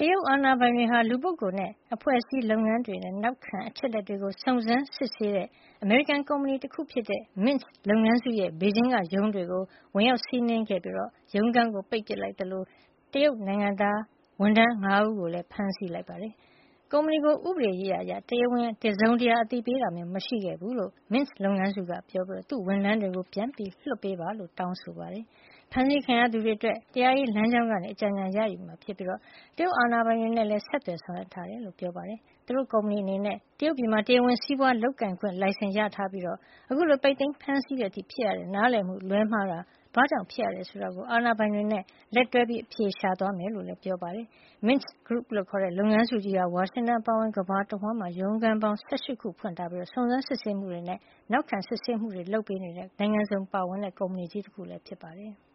ရုတ်အာဏာပိုင်တွေဟာလူပုဂ္ဂိုလ်နဲ့အဖွဲ့အစည်းလုပ်ငန်းတွေနဲ့နောက်ခံအချက်လက်တွေကိုစုံစမ်းစစ်ဆေးတဲ့အမေရိကန်ကုမ္ပဏီတခုဖြစ်တဲ့ Mint လုပ်ငန်းစုရဲ့ဘေဂျင်းကရုံးတွေကိုဝင်ရောက်စီးနင်းခဲ့ပြီးရုံးခန်းကိုပိတ်ပစ်လိုက်သလိုတရုတ်နိုင်ငံသားဝန်ထမ်း5ဦးကိုလည်းဖမ်းဆီးလိုက်ပါတယ်။ကုမ္ပဏီကိုဥပဒေရေးရာအရတရားဝင်တစုံတရာအသိပေးတာမျိုးမရှိခဲ့ဘူးလို့ Mint လုပ်ငန်းစုကပြောပြီးသူ့ဝန်ထမ်းတွေကိုပြန်လွှတ်ပေးပါလို့တောင်းဆိုပါတယ်။ဖမ်းဆီးခံရသူတွေအတွက်တရားရေးလမ်းကြောင်းကနေအကြံဉာဏ်ရယူမှာဖြစ်ပြီးတရုတ်အာဏာပိုင်တွေနဲ့လည်းဆက်သွယ်ဆောင်ရွက်ထားတယ်လို့ပြောပါတယ်။သူတို့ကုမ္ပဏီအနေနဲ့တရုတ်ပြည်မှာတရားဝင်စီးပွားလုပ်ကိုင်ခွင့်လိုင်စင်ရထားပြီးအခုလိုပိတ်သိမ်းဖမ်းဆီးတဲ့အထိဖြစ်ရတဲ့နားလည်မှုလွဲမှားတာဘာကြောင့်ဖြစ်ရတယ်ဆိုတာကိုအာဏာပိုင်တွေနဲ့လက်တွဲအဖြေရှာသွားမယ်လို့လည်းပြောပါတယ်။ Mint Group လို့ခေါ်တဲ့လုပ်ငန်းစုကြီးဟာဝါရှင်တန်အပါအဝင်ကမ္ဘာတဝန်းမှာရုံးခန်းပေါင်း18ခုဖွင့်ထားပြီးစုံစမ်းစစ်ဆေးမှုတွေနဲ့နောက်ခံစစ်ဆေးမှုတွေလုပ်ပေးနေတဲ့နိုင်ငံစုံပါဝင်တဲ့ကုမ္ပဏီကြီးတခုလည်းဖြစ်ပါတယ်။